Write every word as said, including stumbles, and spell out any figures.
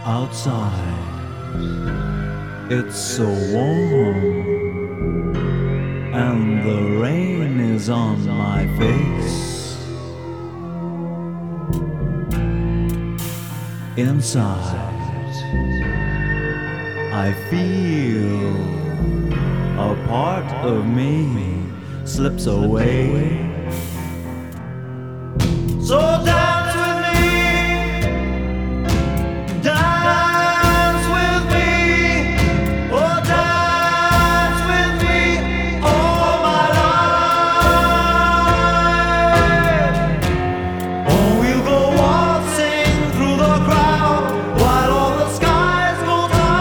Outside, it's so warm, and the rain is on my face. Inside, I feel a part of me slips away. So